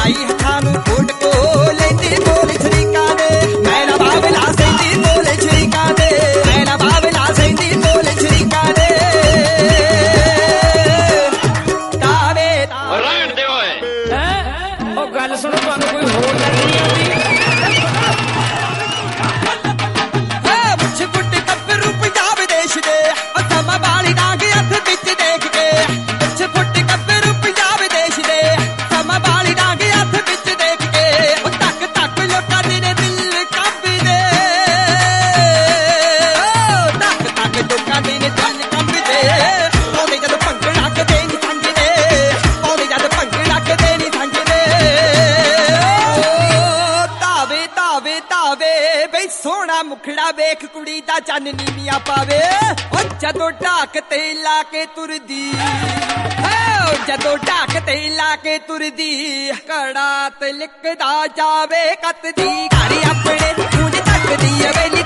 ਲਾਈ ਹੱਥਾਂ ਨੂੰ ਫੋਟ ਕੋ ਲੈਂਦੀ ਬੋਲ ਸ਼ਰੀਕਾਂ ਦੇ ਮੈਂ ਨਾ ਬਾਬਲਾ ਸੈਂਦੀ ਬੋਲ ਸ਼ਰੀਕਾਂ ਦੇ ਮੈਂ ਨਾ ਬਾਬਲਾ ਸੈਂਦੀ ਬੋਲ ਸ਼ਰੀਕਾਂ ਦੇ ਤਾਵੇ ਰਹਿਣ ਦੇ ਓਏ ਉਹ ਗੱਲ ਸੁਣੋ ਤੁਹਾਨੂੰ ਕੋਈ ਹੋਰ ਗੱਲ ਨਹੀਂ ਆਉਂਦੀ ਮੁੱਛ ਗੁੱਟ ਗੱਭਰੂ ਪੰਜਾਬ ਦੇਸ਼ ਦੇ ਅਸਮਾਂ ਵਾਲੀ ਡਾਂਗ ਹੱਥ ਵਿੱਚ ਦੇਖ ਕੇ ਮੁੱਛ ਗੁੱਟ ਗੱਭਰੂ ਪੰਜਾਬ ਦੇਸ਼ ਦੇ ਅਸਮਾਂ ਵਾਲੀ ਡਾਂਗ ਹੱਥ ਵਿੱਚ ਦੇਖ ਕੇ ਉਹ ਤੱਕ ਤੱਕ ਲੋਕਾਂ ਦੇ ਦਿਲ ਕੰਬਦੇ ਤੱਕ ਤੱਕ ਲੋਕਾਂ ਦੇ ਦਿਲ ਕੰਬਦੇ ਪਾਉਂਦੇ ਜਦ ਭੰਗੜਾ ਕਦੇ ਨਹੀਂ ਸੰਗਦੇ ਪਾਉਂਦੇ ਜਦ ਭੰਗੜਾ ਕਦੇ ਨਹੀਂ ਸੰਗਦੇ ਤਾਵੇ ਤਾਵੇ ਤਾਵੇ ਬਈ ਸੋਹਣਾ ਮੁਖੜਾ ਵੇਖ ਕੁੜੀ ਦਾ ਚੰਨ ਨੀਵੀਆਂ ਪਾਵੇ ਉਹ ਜਦੋਂ ਢਾਕ ਤੇ ਲਾ ਕੇ ਤੁਰਦੀ ਜਦੋਂ ਢਾਕ ਤੇ ਲਾ ਕੇ ਤੁਰਦੀ ਕੜਾ ਤੇ ਲਿਕਦਾ ਜਾਵੇ ਕੱਤਦੀ ਘਰ ਆਪਣੇ ਖੂਨ ਚੱਕਦੀ ਵੇ